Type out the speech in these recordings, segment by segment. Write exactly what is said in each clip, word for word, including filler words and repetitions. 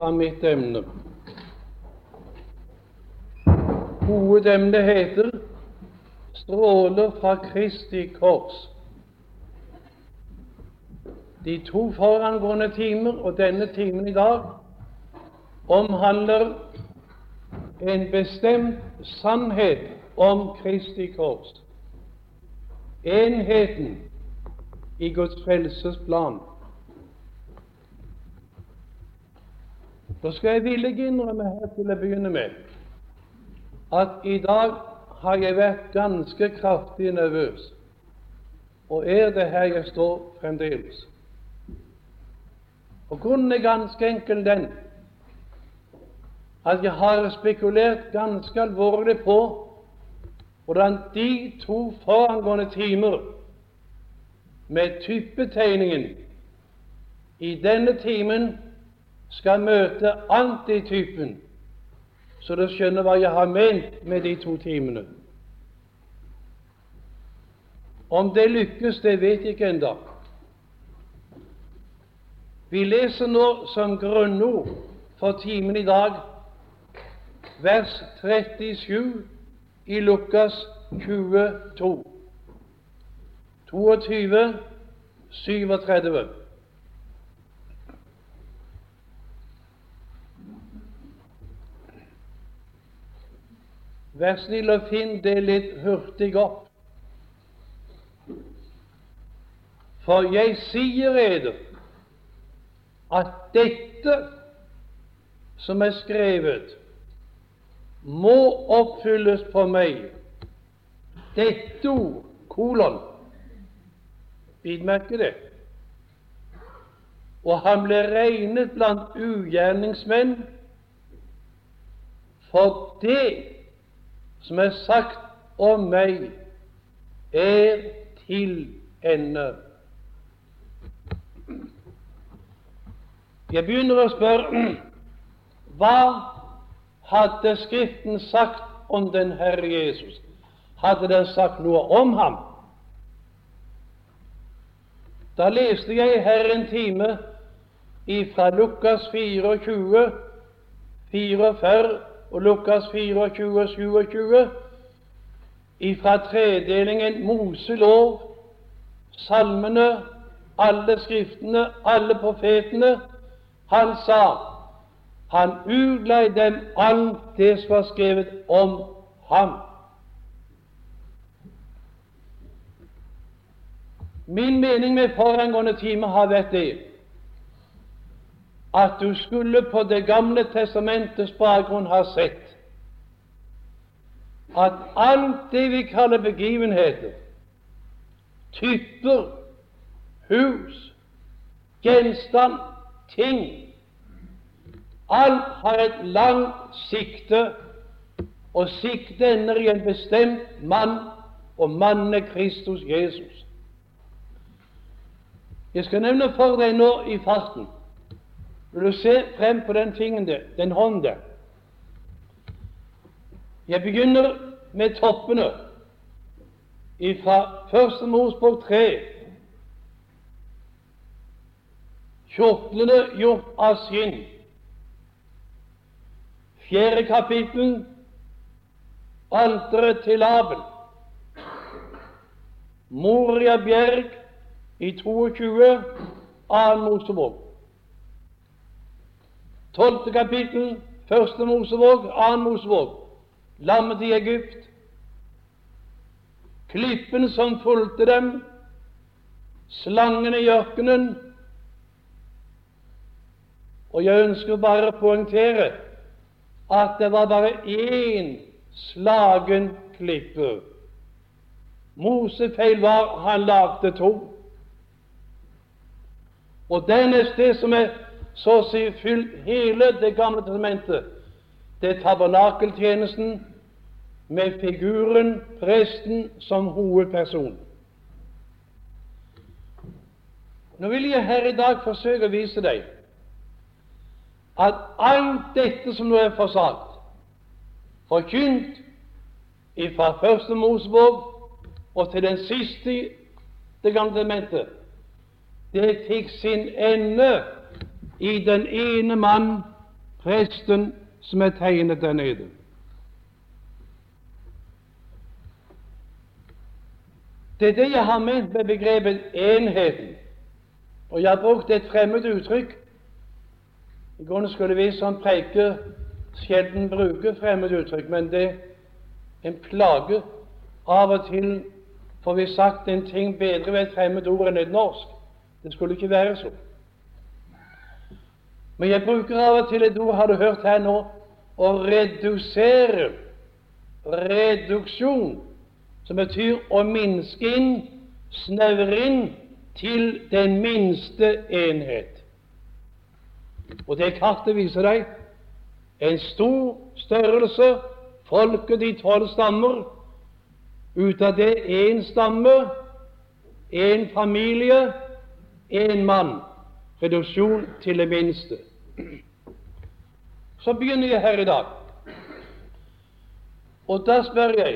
av mitt emne. Hovedemnet heter Stråler fra Kristi kors. De to forangående timer og denne timen i dag omhandler en bestemt sannhet om Kristi kors, enheten i Guds frelsesplan. Så skal jeg villig innrømme her til å begynne med at i dag har jeg vært ganske kraftig nervøs, og er det her jeg står fremdeles. Og grunnen er ganske enkel den at jeg har spekulert ganske alvorlig på hvordan de to forangående timer med typetegningen i denne timen skal møte antitypen, så du skjønner hva jeg har ment med de to timene. Om det lykkes, det vet jeg ikke ennå. Vi leser nå som grunnord for timen i dag vers trettisju i Lukas tjueto, toogtyve, syvogtredve. Vær snill og finn det litt hurtig opp. For jeg sier eder at dette som er skrevet, må oppfylles på meg. Dette ord, kolon, bid merke det. Og han ble regnet blant ugjerningsmenn, for det som er sagt om meg, er til ende. Jeg begynner å spørre, hva hadde Skriften sagt om den Herre Jesus? Hadde den sagt noe om ham? Da leste jeg her en time fra Lukas tjuefire, fireogfyrre og Lukas tjuefire, tjuesyv, ifra tredelingen Moselov, salmene, alle skriftene, alle profetene. Han sa, han utlei dem alt det som var skrevet om ham. Min mening med forangående time har vært det at du skulle på Det gamle testamentets bakgrunn ha sett at alt det vi kaller begivenheter, typer, hus, gjenstand, ting, alt har et langt sikte, og siktet ender i en bestemt mann, og mannen er Kristus Jesus. Jeg skal nevne for deg nå i farten. Vil du se frem på den tingen der, den hånd der? Jeg begynner med toppene fra Første Mosebok tre. Kjortlene gjort av skinn. Fjerde kapittel, alteret til Abel. Moria bjerg i toogtyve, annen Mosebok. Tolvte kapittel, Første Mosebok, annen Mosebok. Lammet i Egypt. Klippen som fulgte dem. Slangene i ørkenen. Og jeg ønsker bare å poengtere at det var bare én slagen klippe. Mosefeil var han lagde to. Og dernest det som er så å si fylt hele Det gamle testamentet, det er tabernakeltjenesten med figuren, presten, som hovedperson. Nå vil jeg her i dag forsøke å vise deg at alt dette som nå er forsagt, forkynt fra Første Mosebok og til den siste Det gamle testamentet, det fikk sin ende i den ene mann, presten som er tegnet der nede. Det er det jeg har ment med begrepet enheten. Og jeg har brukt et fremmed uttrykk. I grunnen skulle vi som preker sjelden bruke fremmed uttrykk, men det er en plage. Av og til får vi sagt en ting bedre ved et fremmed ord enn et norsk. Det skulle ikke være så. Men jeg bruker av og til et ord, har du hørt her nå, å redusere. Reduksjon, som betyr å minske inn, snevre inn til den minste enhet. Og det kartet viser deg en stor størrelse, folket de tolv stammer, ut av det én stamme, én familie, én mann. Reduksjon til det minste. Så begynner jeg her i dag. Og da spør jeg,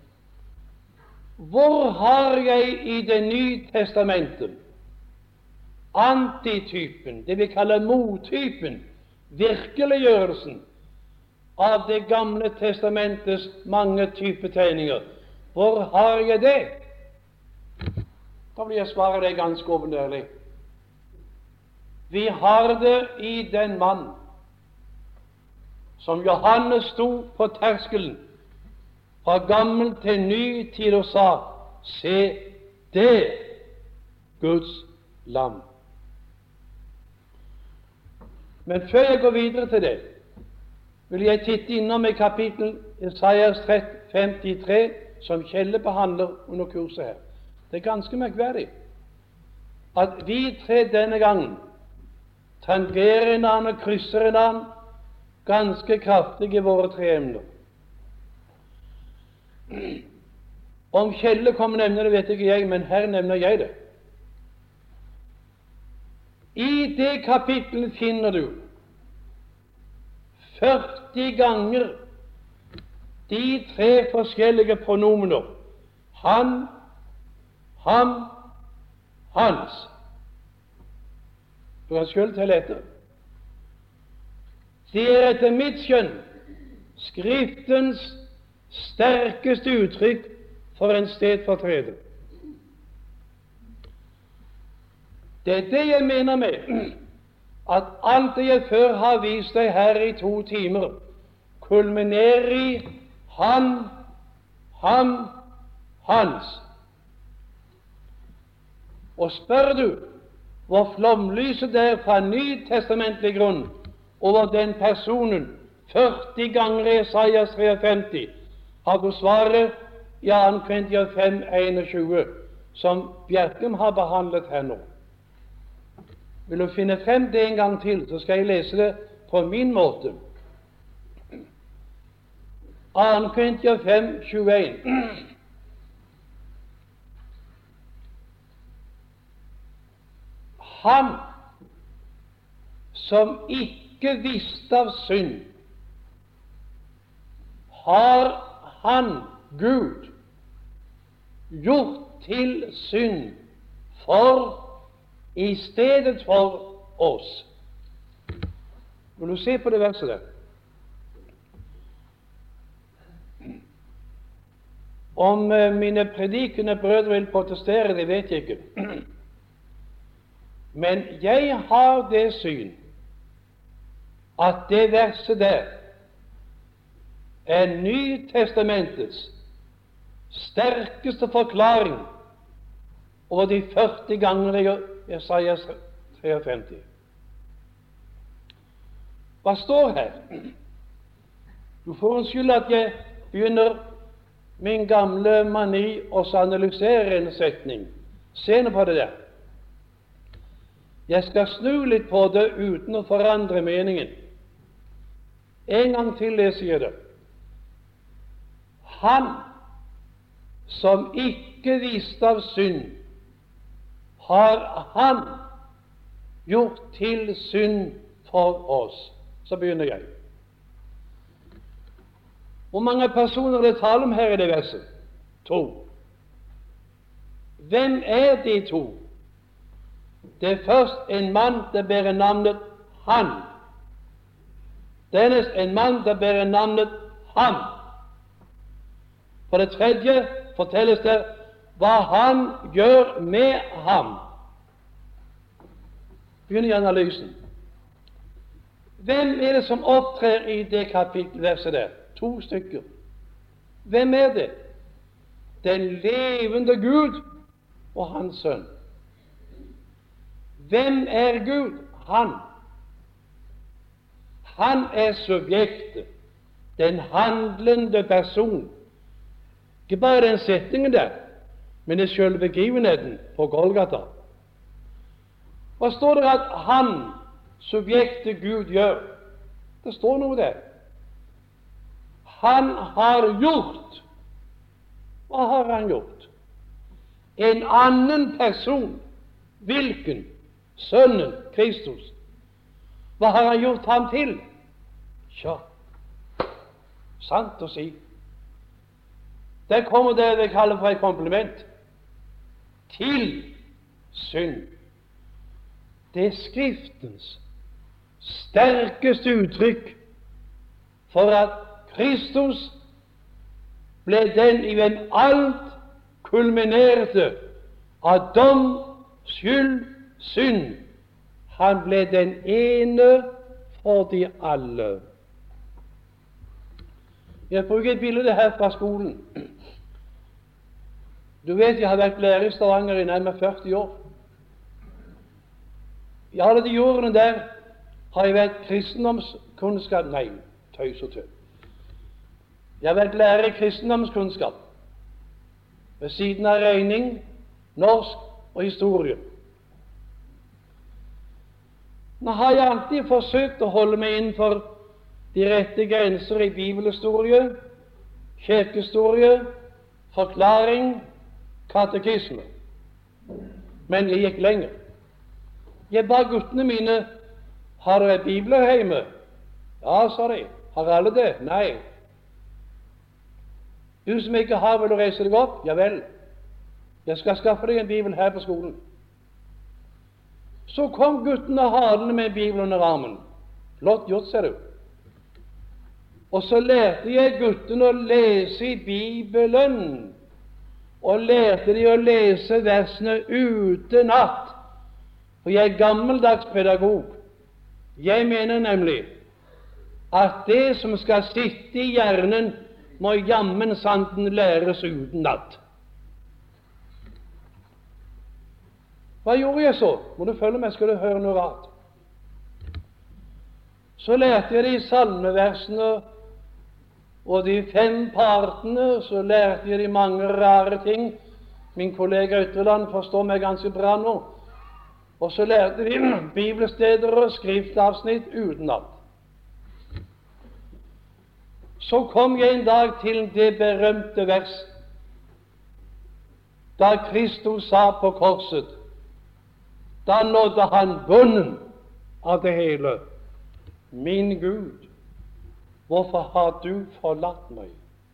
hvor har jeg i Det nye testamentet antitypen, det vi kaller mottypen, virkeliggjørelsen av Det gamle testamentets mange typetegninger? Hvor har jeg det? Da vil jeg svare deg ganske åpenbart. Vi har det i den mann som Johannes sto på terskelen fra gammel til ny tid og sa: se, det Guds lam. Men før jeg går videre til det, vil jeg titte innom i kapittel Isaias femtitre, som Kjelle behandler under kurset her. Det er ganske merkverdig at vi tre denne gangen tangerer en annen og krysser en annen ganske kraftig i våre tre emner. Om Kjelle kommer nevne det, vet ikke jeg, men her nevner jeg det. I det kapittelet finner du førti ganger de tre forskjellige pronomener: han, ham, hans. Du kan selv telle etter. Det er etter mitt skjønn Skriftens sterkeste uttrykk for en stedfortreder. Det er det jeg mener med at alt det jeg før har vist deg her i to timer, kulminerer i han, ham, hans. Og spør du hvor flomlyset er fra nytestamentlig grunn over den personen førti ganger i Isaias femtitre, har du svaret i annen Korintierne fem enogtjue, som Bjerkem har behandlet her nå. Vil du finne frem det en gang til, så skal jeg lese det på min måte. annen Korintierne fem tjueen. Han som ikke visste av synd, har han, Gud, gjort til synd for i stedet for oss. Vil du se på det verset der? Om mine predikende brødre vil protestere, det vet jeg ikke. Men jeg har det syn at det verset der er Nytestamentets sterkeste forklaring over de førti ganger i Isaias femtitre. Hva står her? Du får en skyld at jeg begynner min gamle mani å analysere en setning. Se nå på det der. Jeg skal snu litt på det uten å forandre meningen. En gang til leser jeg det. Han som ikke visste av synd, har han gjort til synd for oss. Så begynner jeg. Hvor mange personer det taler om her i det verset? To. Hvem er de to? Det er først en mann, det bærer navnet han. Dernest en mann der bærer navnet Ham. For det tredje fortelles det hva han gjør med ham. Begynner i analysen. Hvem er det som opptrer i det kapittelverset der? To stykker. Hvem er det? Den levende Gud og Hans Sønn. Hvem er Gud? Han. Han er subjektet, den handlende person. Ikke bare den setningen der, men i selve begivenheten på Golgata. Hva står det at han, subjektet Gud, gjør? Det står noe der. Han har gjort. Hva har han gjort? En annen person. Hvilken? Sønnen, Kristus. Hva har han gjort ham til? Tja, sant å si. Der kommer det vi kaller for et kompliment. Til synd. Det er Skriftens sterkeste uttrykk for at Kristus ble den i hvem alt kulminerte av dom, skyld, synd. Han ble den ene for de alle. Jeg bruker et bilde her fra skolen. Du vet, jeg har vært lærer i Stavanger i nærmere førti år. I alle de årene der har jeg vært kristendomskunnskap. Nei, tøys og tøy. Jeg har vært lærer i kristendomskunnskap ved siden av regning, norsk og historie. Nå har jeg alltid forsøkt å holde meg innenfor de rette grenser i bibelhistorie, kirkehistorie, forklaring, katekisme. Men jeg gikk lenger. Jeg ba guttene mine, har dere bibler hjemme? Ja, sa de. Har alle det? Nei. Du som ikke har, vil du reise deg opp? Ja vel. Jeg skal skaffe deg en bibel her på skolen. Så kom guttene halende med Bibelen under armen. Flott gjort, ser du. Og så lærte jeg guttene å lese i Bibelen, og lærte de å lese versene utenat. For jeg er gammeldags pedagog. Jeg mener nemlig at det som skal sitte i hjernen, må jammen sanden læres utenat. Hva gjorde jeg så? Må du følge meg, skal du høre noe rart. Så lærte jeg de salmeversene og de fem partene, så lærte jeg de mange rare ting. Min kollega Ytterland forstår meg ganske bra nå. Og så lærte de bibelsteder og skriftavsnitt utenat. Så kom jeg en dag til det berømte vers, da Kristus sa på korset, da nådde han bunnen av det hele. Min Gud, hvorfor har du forlatt meg?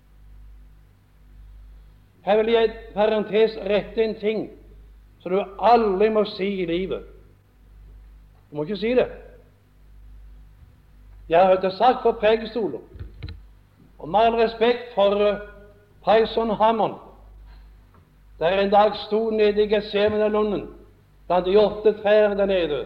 Her vil jeg i parentes rette en ting så du aldri må si i livet. Du må ikke si det. Jeg har hørt det sagt for prekestoler, og med all respekt for uh, Payson Hammond, der en dag sto nede i Getsemanelunden blant de åtte trærne der nede,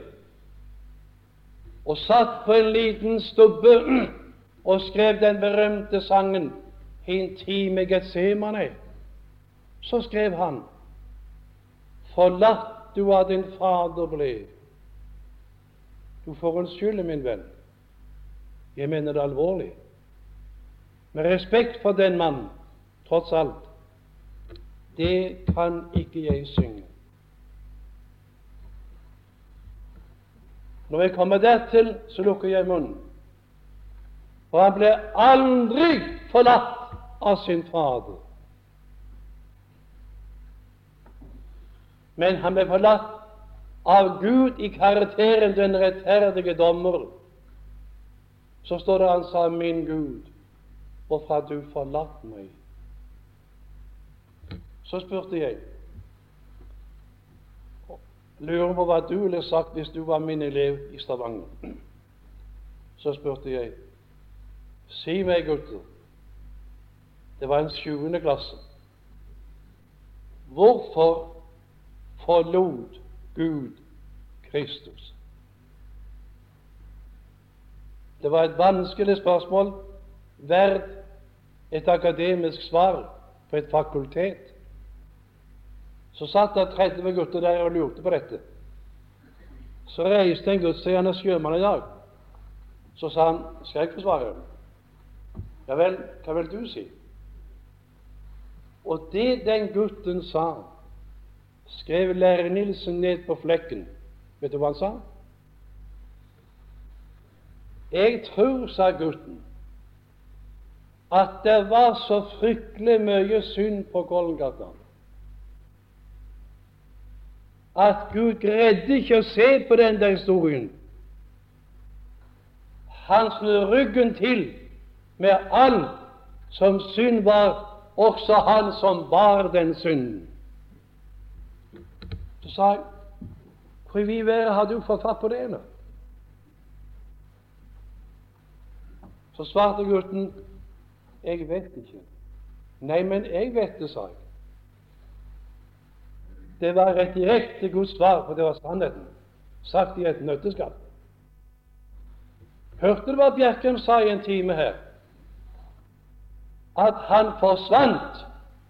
og satt på en liten stubbe og skrev den berømte sangen «En time Getsemane». Så skrev han: «Forlatt du av din fader ble». Du får unnskylde, min venn. Jeg mener det alvorlig. Med respekt for den mann, tross alt, det kan ikke jeg synge. Når jeg kommer dertil, så lukker jeg munnen. For han ble aldri forlatt av sin fader. Men han ble forlatt av Gud i karakteren den rettferdige dommer. Så står det han sa: «Min Gud, hvorfor har du forlatt meg?» Så spurte jeg, lurer på hva du ville sagt hvis du var min elev i Stavanger. Så spurte jeg, Si meg, gutter, det var en sjuende klasse. Hvorfor forlot Gud Kristus? Det var et vanskelig spørsmål, verdt et akademisk svar på et fakultet. Så satt det tretti gutter der og lurte på dette. Så reiste en gutt, sier han er sjømann i dag. Så sa han, skal jeg få svare? Ja vel, hva vil du si? Og det den gutten sa, skrev lærer Nilsen ned på flekken. Vet du hva han sa? Jeg tror, sa gutten, at det var så fryktelig mye synd på Golgata at Gud greide ikke å se på den der historien. Han snur ryggen til med alt som synd var, også han som bar den synden. Så sa jeg, hvor i vi være har du fått fatt på det nå? Så svarte gutten, jeg vet ikke. Nei, men jeg vet det, sa jeg. Det var et direkte Guds svar, for det var sannheten, sagt i et nøtteskall. Hørte du hva Bjerkreim sa i en time her? At han forsvant.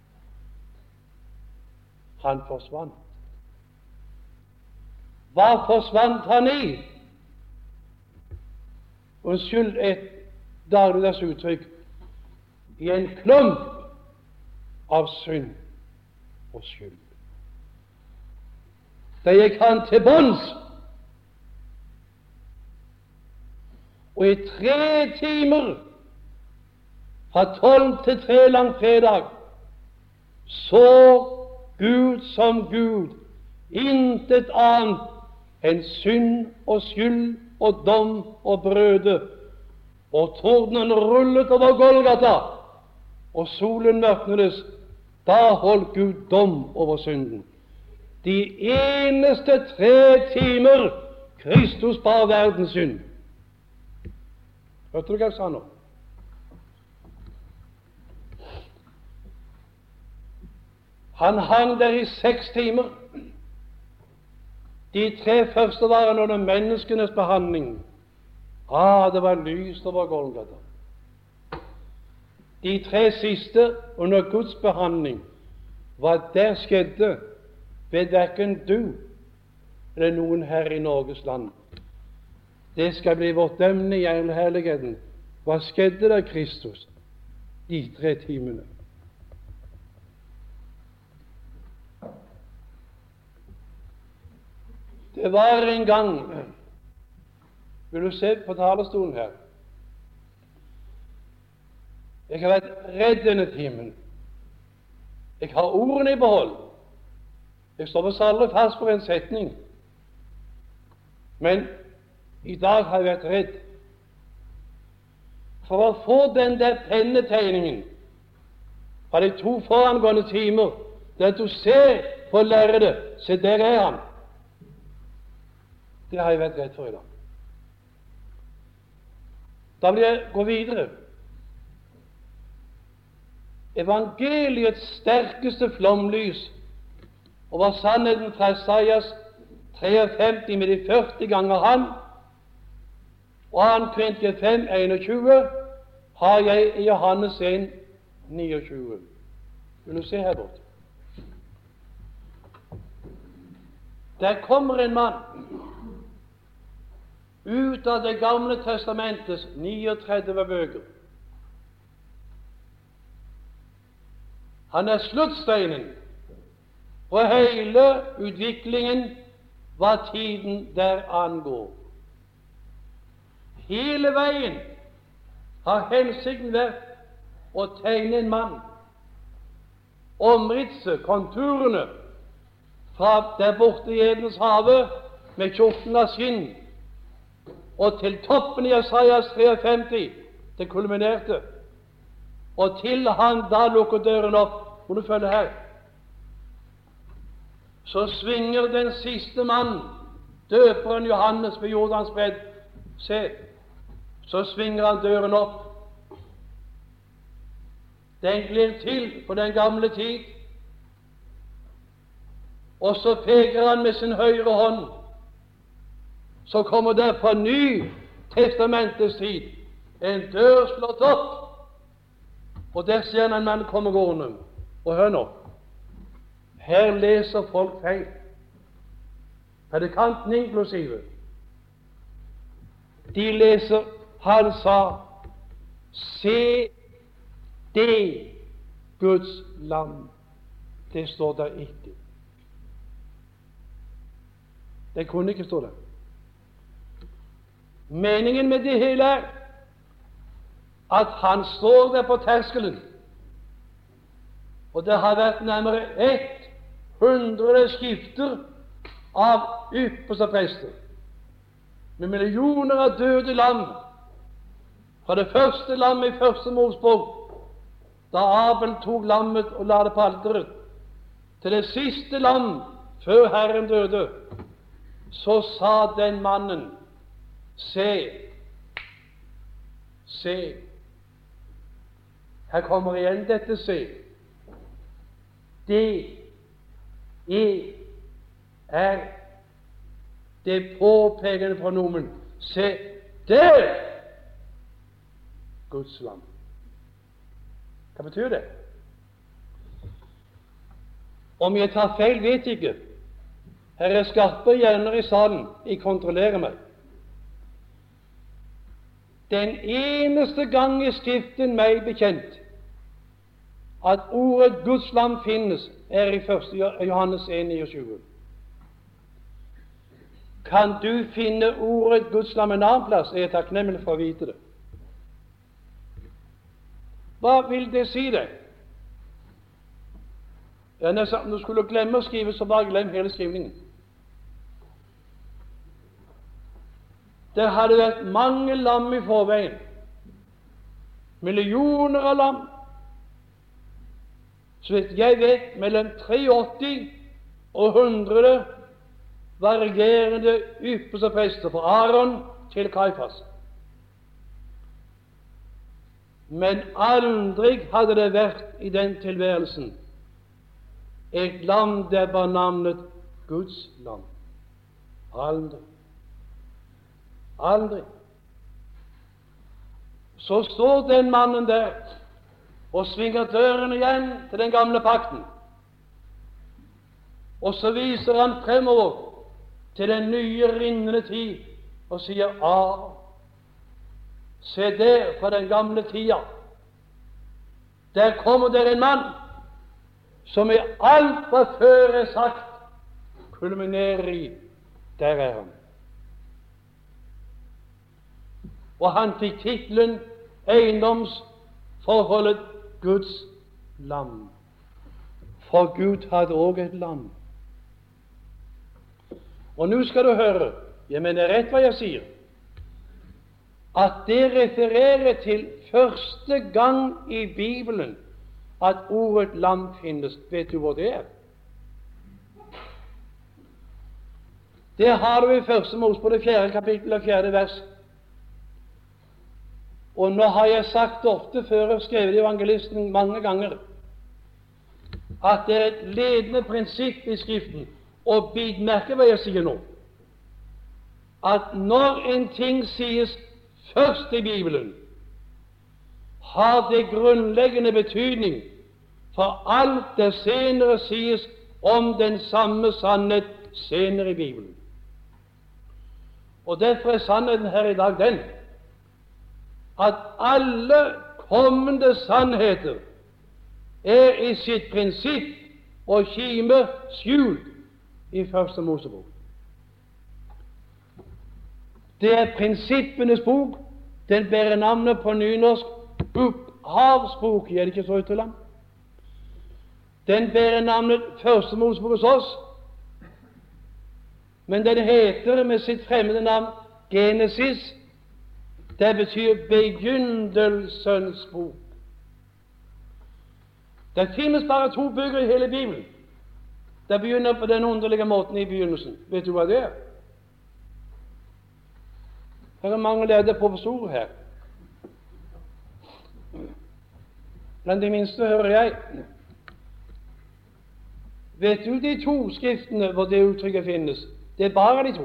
Han forsvant. Hva forsvant han i? Unnskyld et dagligdags uttrykk. I en klump av synd og skyld. Da gikk han til bunns, og i tre timer, fra tolv til tre langfredag, så Gud som Gud, intet annet enn synd og skyld og dom og brøde, og tordenen rullet over Golgata, og solen mørknedes. Da holdt Gud dom over synden. De eneste tre timer Kristus bar verdens synd. Hørte du hva jeg sa nå? Han hang der i seks timer. De tre første var under menneskenes behandling. Ah, det var lyst over Golgata. De tre siste under Guds behandling. Hva der skjedde, vet hverken du eller noen her i Norges land. Det skal bli vårt emne i herligheten. Hva skjedde da Kristus de tre timene? Det var en gang, vil du se på talerstolen her, jeg har vært redd denne timen. Jeg har ordene i behold. Jeg står på aldri fast på en setning. Men i dag har jeg vært redd for å få den der pennetegningen fra de to forangående timer, der du ser på lærde, se der er han. Det har jeg vært redd for i dag. Da vil jeg gå videre. Evangeliets sterkeste flomlys over sannheten fra Isaias femtitre med de førti ganger han, og han Korintierne fem enogtjue, har jeg i Johannes en niogtjue. Vil du se her borte? Der kommer en mann ut av Det gamle testamentets trettini bøker. Han er sluttsteinen på hele utviklingen hva tiden der angår. Hele veien har hensikten vært å tegne en mann, omritse konturene fra der borte i Edens hage med kjorten av skinn og til toppen i Isaias femtitre, det kulminerte, og til han da lukker døren opp. Må du følge her? Så svinger den siste mann, døperen Johannes ved Jordans bredd. Se, så svinger han døren opp, Den glir til på den gamle tid, og så peker han med sin høyre hånd. Så kommer det på Ny testamentets tid en dør slått opp, og der ser han en mann komme gående. Og hør nå, her leser folk feil, predikanten inklusive. De leser, han sa, se det Guds lam. Det står der ikke. Det kunne ikke stå der. Meningen med det hele er at han står der på terskelen, og det har vært nærmere ett hundre skifter av ypperste prester, med millioner av døde lam, fra det første lammet i første Mosebok, da Abel tok lammet og la det på alteret, til det siste lam før Herren døde. Så sa den mannen, se, se. Her kommer igjen dette se. Det er det påpekende pronomen. Se, der Guds lam. Hva betyr det? Om jeg tar feil, vet jeg ikke. Her er skarpe hjerner i salen. Jeg kontrollerer meg. Den eneste gang i Skriften meg bekjent at ordet Guds lam finnes, er i første Johannes en niogtyve. Kan du finne ordet Guds lam en annen plass, er jeg takknemlig for å vite det. Hva vil det si deg? Ja, nesten, om du skulle glemme å skrive, så bare glem hele skrivningen. Det hadde vært mange lam i forveien. Millioner av lam. Så vidt jeg vet, mellom åttitre og hundre varierende ypperste prester, fra Aaron til Kaifas. Men aldri hadde det vært i den tilværelsen et lam der var navnet Guds lam. Aldri. Aldri. Så står den mannen der og svinger døren igjen til den gamle pakten. Og så viser han fremover til den nye rinnende tid og sier, ah, se der fra den gamle tida. Der kommer der en mann som i alt hva før er sagt, kulminerer i. Der er han. Og han fikk titlen eiendomsforholdet Guds lam. For Gud hadde også et lam. Og nå skal du høre, jeg mener rett hva jeg sier, at det refererer til første gang i Bibelen at ordet lam finnes. Vet du hvor det er? Det har du i første Mosebok, det fjerde kapittel og fjerde vers. Og nå har jeg sagt ofte før og skrevet i evangelisten mange ganger at det er et ledende prinsipp i Skriften, og bit merke hva jeg sier nå, at når en ting sies først i Bibelen, har det grunnleggende betydning for alt det senere sies om den samme sannhet senere i Bibelen. Og derfor er sannheten her i dag den at alle kommende sannheter er i sitt prinsipp og kime skjult i første Mosebok. Det er prinsippenes bok. Den bærer navnet på nynorsk opphavsbok, er det ikke så uttalt? Den bærer navnet første Mosebok hos oss, men den heter med sitt fremmede navn Genesis. Det betyr begynnelsens bok. Det finnes bare to bøker i hele Bibelen. Det begynner på den underlige måten i begynnelsen. Vet du hva det er? Her er mange lærde professorer her. Blant de minste hører jeg. Vet du de to skriftene hvor det uttrykket finnes? Det er bare de to.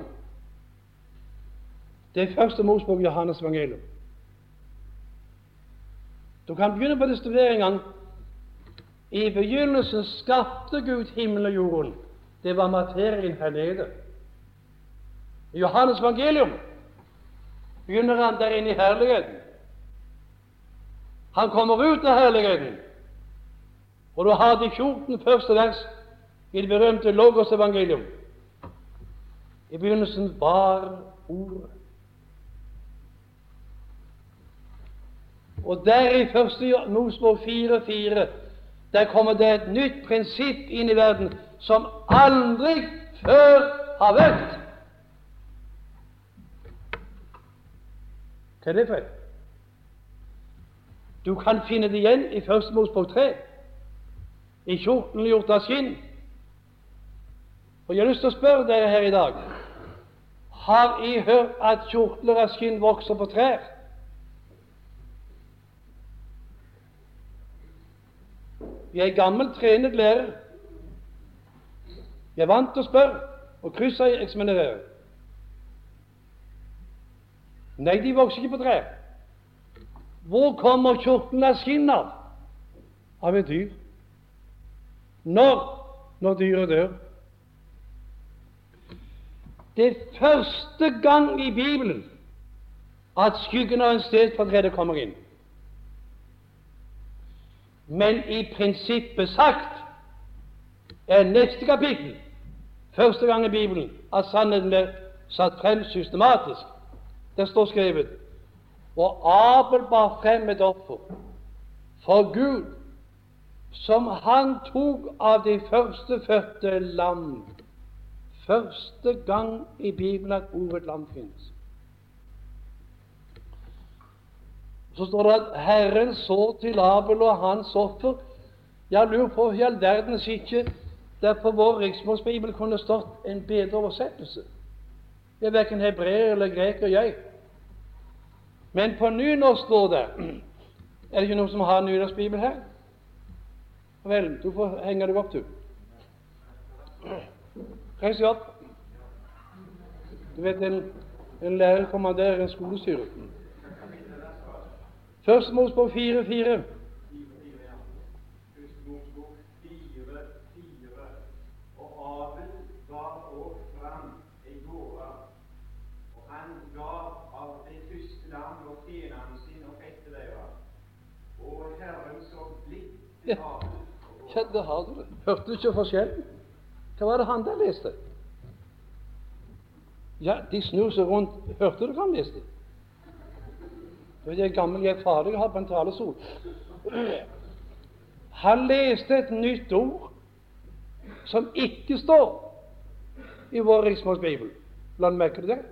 Det er første Mosebok, Johannes evangelium. Du kan begynne på det studere en gang. I begynnelsen skapte Gud himmelen og jorden. Det var materien her nede. I Johannes evangelium begynner han der inne i herligheten. Han kommer ut av herligheten. Og du har de fjorten første vers i det berømte Logos evangelium. I begynnelsen var ordet. Og der i første Mosebok fire fire, der kommer det et nytt prinsipp inn i verden som aldri før har vært. Hva er det for? Du kan finne det igjen i første Mosebok tre, i kjortelen gjort av skinn. Og jeg har lyst til å spørre dere her i dag, har I hørt at kjortler av skinn vokser på trær? Jeg er gammel trenet lærer. Jeg er vant til å spørre og krysseksaminere. Nei, de vokser ikke på trær. Hvor kommer kjortelen av skinn av? Av et dyr. Når? Når dyret dør. Det er første gang i Bibelen at skyggen av en stedfortreder kommer inn. Men i prinsippet sagt er neste kapittel første gang i Bibelen at sannheten blir satt frem systematisk. Det står skrevet: og Abel bar frem et offer for Gud, som han tok av de førstefødte lam. Første gang i Bibelen at ordet lam finnes. Så står det at Herren så til Abel og hans offer. Jeg lurer på i all verdens ikke der på vår riksmålsbibel kunne stått en bedre oversettelse. Jeg er hverken hebreer eller greker, jeg. Men på nynorsk står det. Er det ikke noen som har nynorskbibel her? Vel, du får henge deg opp, du. Reis deg opp. Du vet, en, en lærer kommanderer en skolestyre. Første Mosebok fire fire. Og Abel gav også fram en gåva, og han gav av det første lam og tjeneren sin og etterlever. Og Herren så blitt til Abel. Ja, der har du det. Hørte du ikke forskjellen? Hva var det han der leste? Ja, de snur seg rundt. Hørte du hva han leste? Det er gammel jeg fader jeg har på en talesol. Han leste et nytt ord som ikke står i vår riksmålsbibel. La han merke det.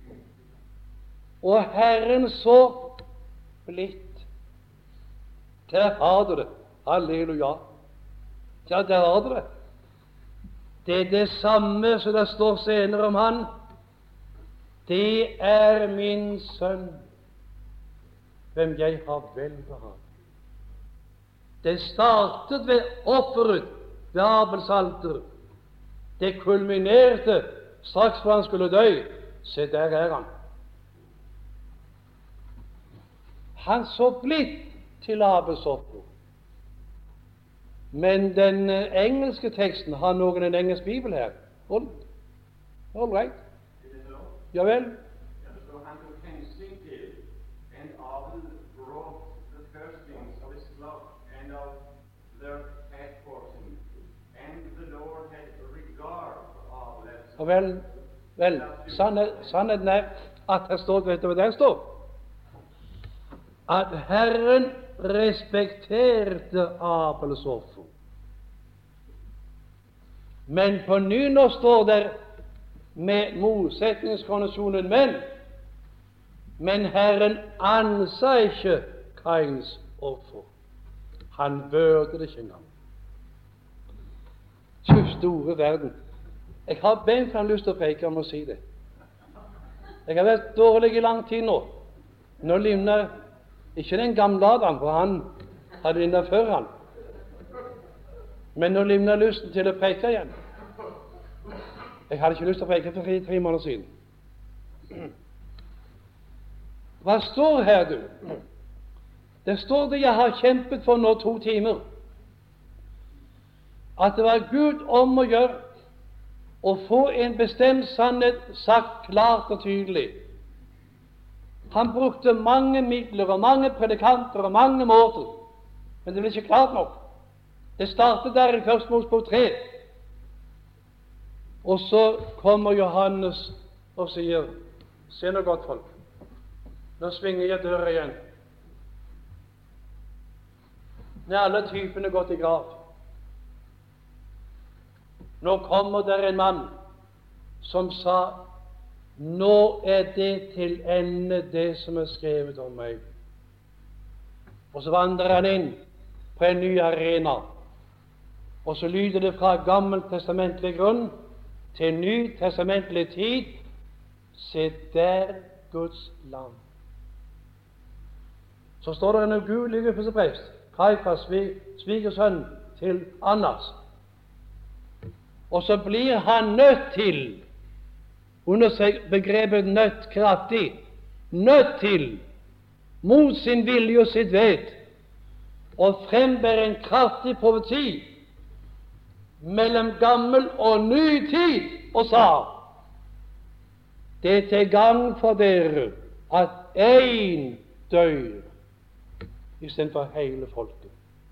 Og Herren så blitt. Der har du det. Halleluja. Ja, der har du det. Det er det samme som det står senere om han. Det er min sønn, hvem jeg har vel behag. Det startet ved offeret ved Abels alter. Det kulminerte straks før han skulle dø. Se, der er han. Han så blitt til Abels offer. Men den engelske teksten, har noen en engelsk bibel her? All, all right. Ja vel. Så han tok hensyn til, and Abel brought the firstlings of his flock and of their fat portion, and the Lord had regard for Abel. Ja vel, vel, sannheten er at her står, vet du hva der står? At Herren respekterte Abels offer. Men på nynorsk står der med motsetningskondisjonen men. Men Herren ansa ikke Kains offer. Han burde det ikke engang. Så store verden. Jeg har beinfram lyst til å preke om å si det. Jeg har vært dårlig i lang tid nå. Nå livner ikke den gamle Adam, for han hadde vinnet før han. Men nå livner lysten til å preke igjen. Jeg hadde ikke lyst til å preke for tre, tre måneder siden. Hva står her, du? Det står det jeg har kjempet for nå to timer. At det var Gud om å gjøre å få en bestemt sannhet sagt klart og tydelig. Han brukte mange midler og mange predikanter og mange måter, men det ble ikke klart nok. Det startet der i Første Mosebok tre. Og så kommer Johannes og sier, se nå godt, folk, nå svinger jeg døra igjen. Nå er alle typene gått i grav. Nå kommer der en mann som sa, nå er det til ende det som er skrevet om meg. Og så vandrer han inn på en ny arena, og så lyder det fra gammeltestamentlig grunn til nytestamentlig tid, se der Guds lam. Så står det en ugudelig yppersteprest, Kajfas svigersønn til Annas. Og så blir han nødt til, under seg begrepet nødt kraftig, nødt til, mot sin vilje og sitt vet, å frembære en kraftig profeti mellom gammel og ny tid, og sa, det er til gang for dere at én dør istedenfor hele folket.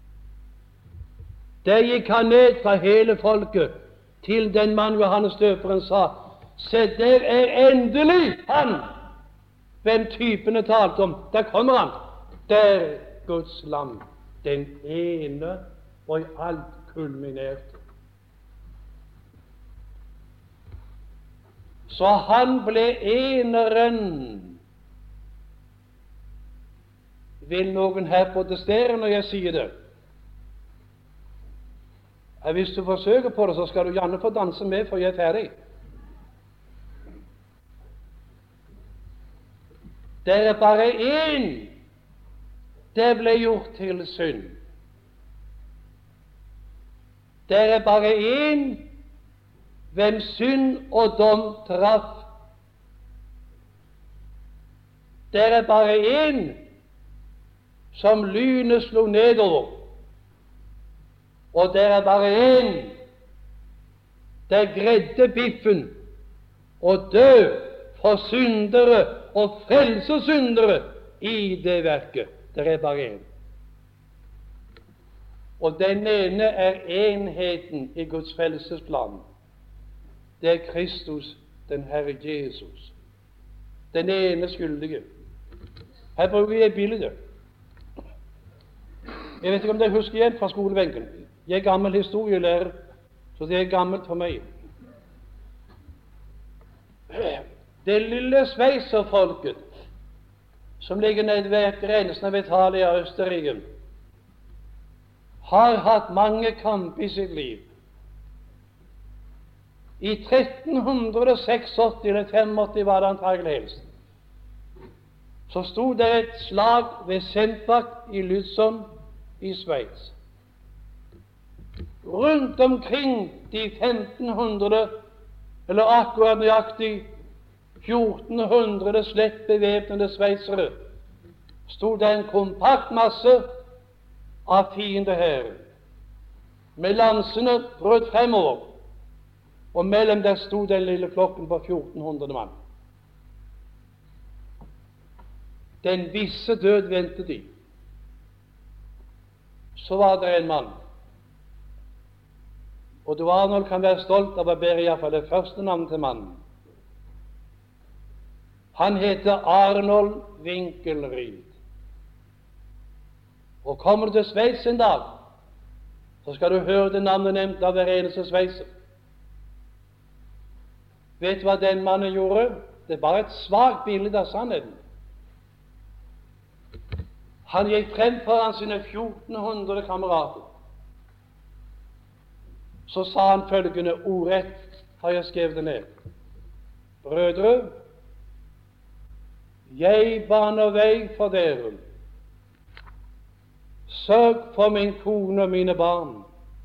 Der gikk han ned fra hele folket til den mann Johannes døperen sa, se, der er endelig han, hvem typene talte om. Der kommer han, der Guds lam, den ene og i alt kulminert. Så han ble eneren. Vil noen her protestere når jeg sier det? Hvis du forsøker på det, så skal du gjerne få danse med, for jeg er ferdig. Det er bare én det ble gjort til synd. Det er bare én hvem synd og dom traff. Det er bare én som lynet slo nedover. Og det er bare én der gredde biffen og dø for syndere og frelse syndere i det verket. Det er bare én. Og den ene er enheten i Guds frelsesplan. Det er Kristus, den Herre Jesus. Den ene skyldige. Her bruker jeg bildet. Jeg vet ikke om dere husker igjen fra skolebenken. Jeg er gammel historielærer, så det er gammelt for meg. Det lille sveiserfolket som ligger nede ved grensen av Italia og Østerrike, har hatt mange kamp i sitt liv. I tretten seksogåtti eller femogåtti var det antagelig helst. Så sto det et slag ved Sempach i Lützen i Sveits. Rundt omkring de femten hundre, eller akkurat nøyaktig fjorten hundre slett bevæpnede sveitsere, sto det en kompakt masse av fiendehæren, med lansene brøt fremover, og mellom der sto den lille flokken på fjorten hundre mann. Den visse død ventet de. Så var det en mann, og du Arnold kan være stolt av å bære i hvert fall det første navnet til mannen. Han heter Arnold Winkelried. Og kommer du til Sveits en dag, så skal du høre det navnet nevnt av hver eneste sveiser. Vet du hva den mannen gjorde? Det er bare et svagt bilde av sannheten. Han gikk frem foran sine fjorten hundre kamerater. Så sa han følgende ordrett, har jeg skrevet det ned. Brødre, jeg baner vei for dere, sørg for min kone og mine barn.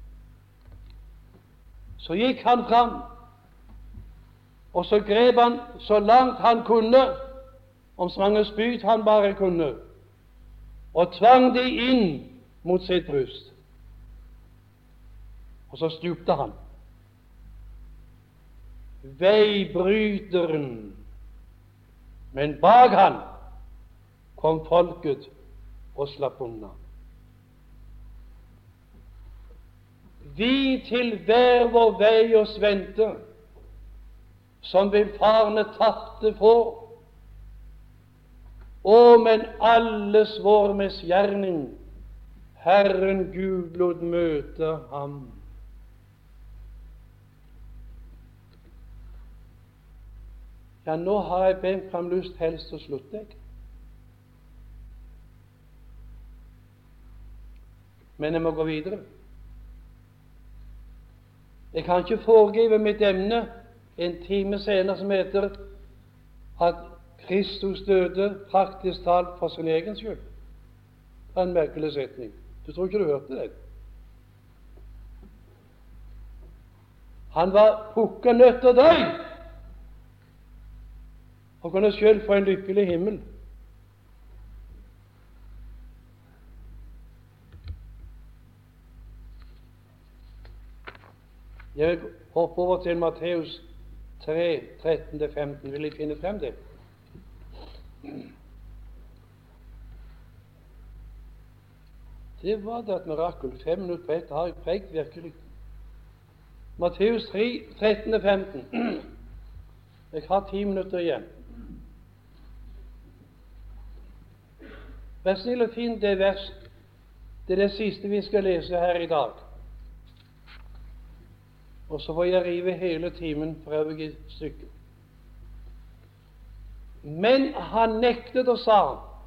Så gikk han fram, og så grep han så langt han kunne, om så mange spyd han bare kunne, og tvang de inn mot sitt bryst. Og så stupte han. Veibryteren. Men bak han kom folket og slapp unna. Vi til hver vår vei oss venter, som villfarne tapte får. Å, men alles vår misgjerning, Herren Gud lot møte ham. Ja, nå har jeg bent fram lyst helst å slutte, jeg. Men jeg må gå videre. Jeg kan ikke foregive mitt emne en time senere, som heter at Kristus døde praktisk talt for sin egen skyld. Det er en merkelig setning. Du tror ikke du hørte det? Han var pukka nødt til å dø og kunne selv få en lykkelig himmel. Jeg vil hoppe over til Matteus tre, tretten til femten. Vil jeg finne frem det? Det var da et mirakel. Fem minutter på ett har jeg prekt virkelig. Matteus tre, tretten til femten. Jeg har ti minutter igjen. Vær snill og finn det vers. Det er det siste vi skal lese her i dag. Og så får jeg rive hele timen for øvrig i stykker. Men han nektet og sa,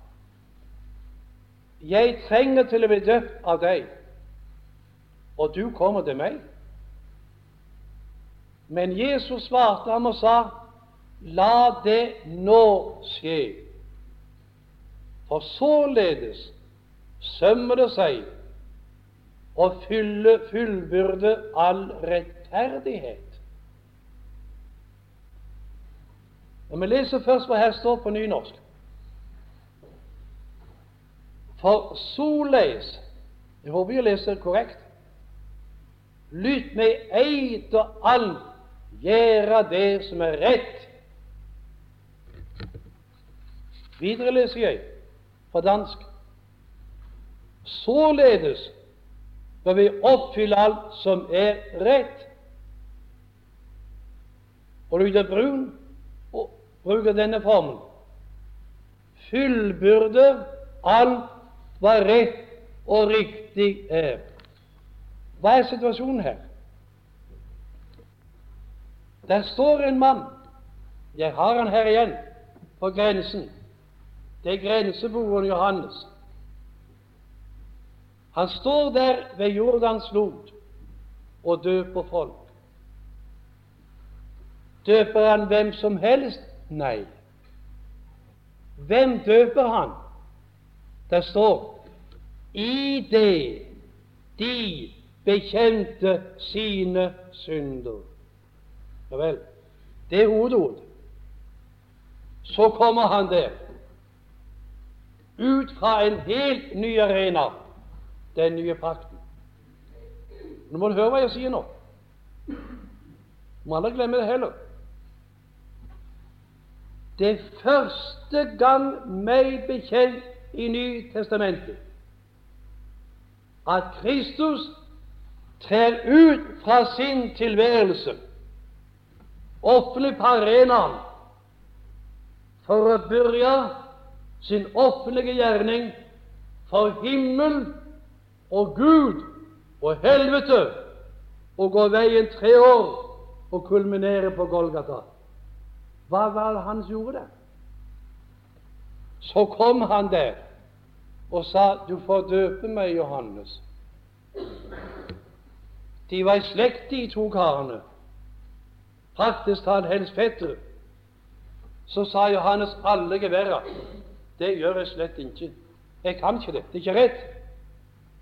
jeg trenger til å bli døpt av deg, og du kommer til meg. Men Jesus svarte ham og sa, la det nå skje, for således sømmer det seg å fylle, fullbyrde all rettferdighet. Og vi leser først hva her står på nynorsk. For såleis, jeg håper jeg leser korrekt, lytt meg eit og alt gjøre det som er rett. Videre leser jeg på dansk. Således bør vi oppfylle alt som er rett. Og lyder brun og bruker denne formen. Fullbyrde alt hva rett og riktig er. Hva er situasjonen her? Der står en mann, jeg har han her igjen, på grensen. Det er grenseboeren Johannes. Han står der ved Jordans flod og døper folk. Døper han hvem som helst? Nei. Hvem døper han? Det står, i det de bekjente sine synder. Ja vel, det er hovedord. Så kommer han der, ut fra en helt ny arena, den nye pakten. Nå må du høre hva jeg sier nå. Du må aldri glemme det heller. Det er første gang meg bekjent i Nye Testamentet at Kristus trer ut fra sin tilværelse offentlig på arenaen for å begynne sin offentlige gjerning for himmel og Gud og helvete, og gå veien tre år og kulminere på Golgata. Hva var det han gjorde der? Så kom han der og sa, du får døpe meg, Johannes. De var i slekt, de to karene, praktisk talt helst fettere. Så sa Johannes, alle geværa. Det gjør jeg slett ikke. Jeg kan ikke det. Det er ikke rett.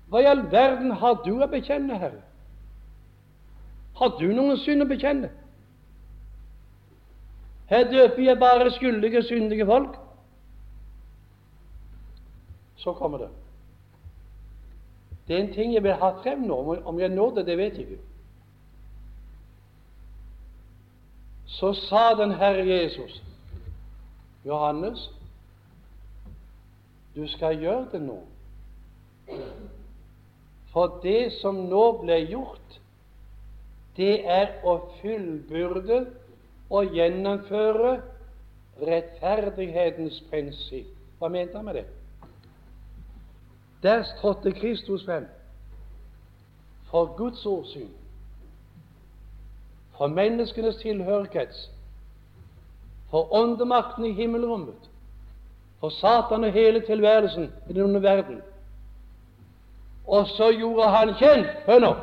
Hva i all verden har du å bekjenne, Herre? Har du noen synd å bekjenne? Her døper jeg bare skyldige, syndige folk. Så kommer det. Det er en ting jeg vil ha frem nå. Om jeg når det, det vet jeg ikke. Så sa den Herre Jesus, Johannes, du skal gjøre det nå. For det som nå ble gjort, det er å fullbyrde og gjennomføre rettferdighetens prinsipp. Hva mente han med det? Der trådte Kristus frem for Guds åsyn, for menneskenes tilhørighets, for åndemakten i himmelrommet, for Satan og hele tilværelsen i denne verden. Og så gjorde han kjent, hør nå,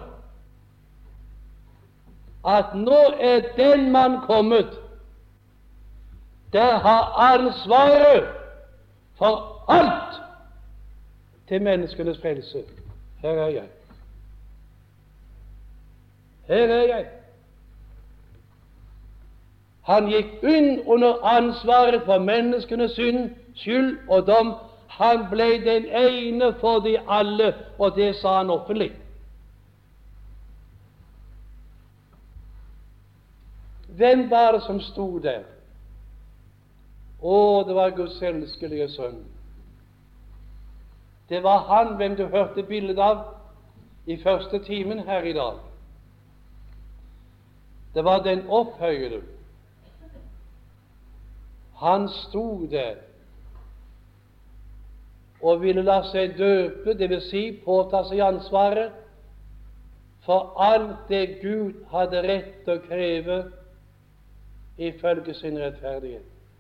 at nå er den mann kommet, der har ansvaret for alt til menneskenes frelse. Her er jeg. Her er jeg. Han gikk inn under ansvaret for menneskenes synd, skyld og dom. Han ble den ene for de alle, og det sa han offentlig. Hvem var det som stod der? Å, det var Guds elskelige sønn. Det var han hvem du hørte bildet av i første timen her i dag. Det var den opphøyede. Han stod der og ville la seg døpe, det vil si påta seg ansvaret for alt det Gud hadde rett til å kreve ifølge sin rettferdighet.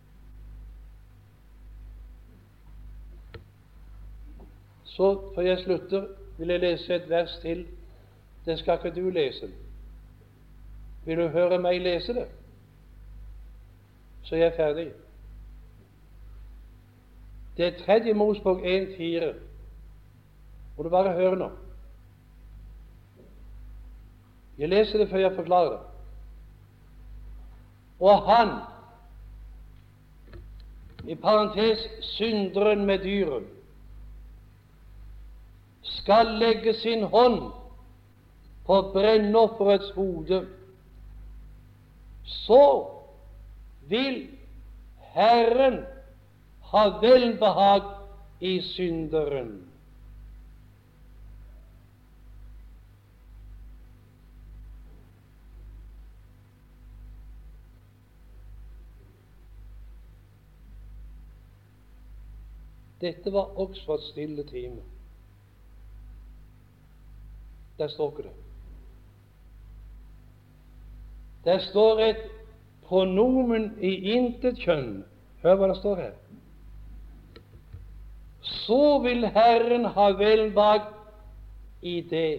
Så før jeg slutter, vil jeg lese et vers til. Det skal ikke du lese. Vil du høre meg lese det? Så jeg er ferdig. Det er tredje Mosebok en fire. Må du bare høre nå. Jeg leser det før jeg forklarer det. Og han, i parentes synderen med dyret, skal legge sin hånd på brennofferets hode, så vil Herren ha velbehag i synderen. Dette var Oxfords stille time. Der står ikke det. Der står et pronomen i intet kjønn. Hør hva det står her. Så vil Herren ha velbehag i det.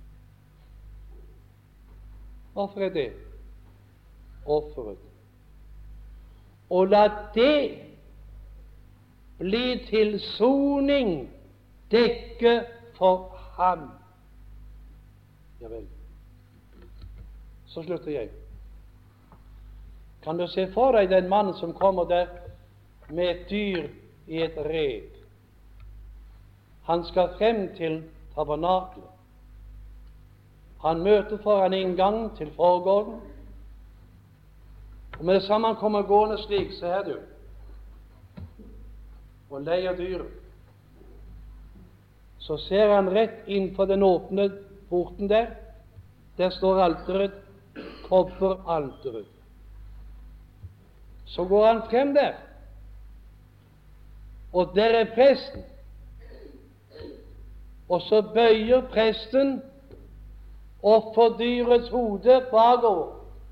Hvorfor er det? Offeret. Og la det bli til soning dekke for ham. Ja vel. Så slutter jeg. Kan du se for deg den mannen som kommer der med et dyr i et rep? Han skal frem til tabernaklet. Han møter foran inngangen til forgården. Og med det samme han kommer gående slik, så her du, og leier dyret. Så ser han rett inn på den åpne porten der. Der står alteret, kobberalteret. Så går han frem der, og der er presten. Og så bøyer presten offerdyrets hode bakover,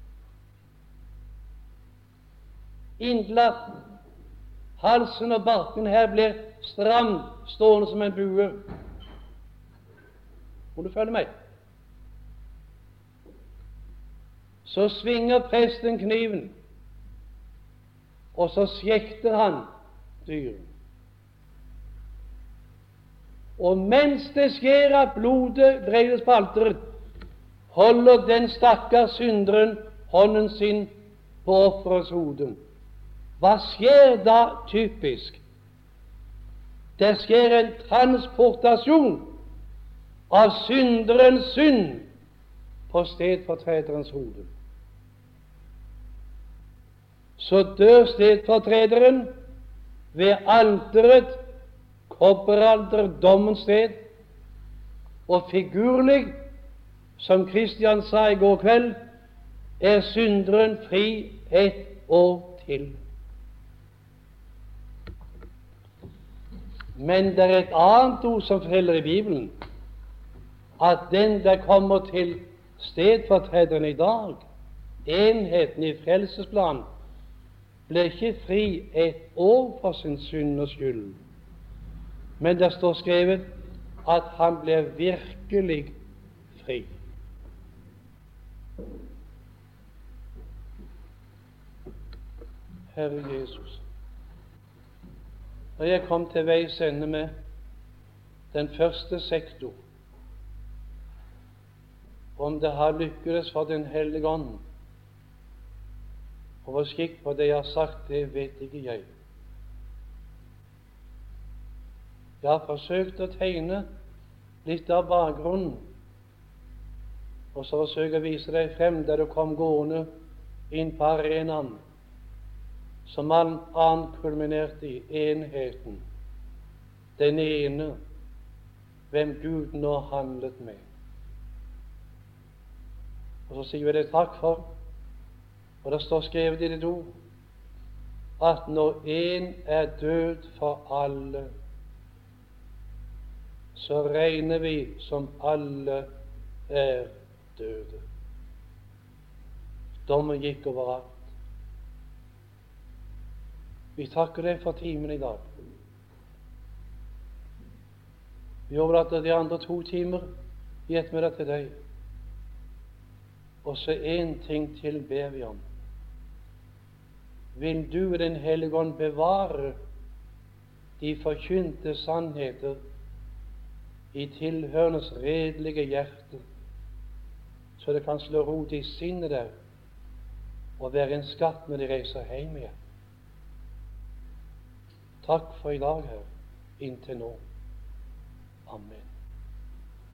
inntil at halsen og barken her blir stram, stående som en bue. Må du følge meg? Så svinger presten kniven, og så skjekter han dyret. Og mens det skjer at blodet breides på alteret, holder den stakkars synderen hånden sin på offerets hode. Hva skjer da typisk? Det skjer en transportasjon av synderens synd på stedfortrederens hode. Så dør stedfortrederen ved alteret, kobberalter, dommens sted, og figurlig, som Kristian sa i går kveld, er synderen fri ett år til. Men det er et annet ord som forteller i Bibelen, at den der kommer til stedfortrederen i dag, enheten i frelsesplanen, ble ikke fri et år for sin synd og skyld, men det står skrevet at han ble virkelig fri. Herre Jesus, når jeg kom til veis ende med den første sektor, om det har lykkedes for Den hellige ånd og vår skikk på det jeg har sagt, det vet ikke jeg. Jeg har forsøkt å tegne litt av bakgrunnen, og så forsøker jeg å vise deg frem der du kom gående inn på arenaen, som alt annet kulminerte i enheten, den ene, hvem Gud nå handlet med. Og så sier vi det takk for. Og det står skrevet i ditt ord at når en er død for alle, så regner vi som alle er døde. Dommen gikk overalt. Vi takker deg for timen i dag. Vi overlater de andre to timer i ettermiddag til deg. Og så en ting til ber vi om. Vil du i Den hellige ånd bevare de forkynte sannheter i tilhørendes redelige hjerte, så det kan slå rot i sinnet der og være en skatt når de reiser hjem igjen. Takk for i dag, Herre, inntil nå. Amen.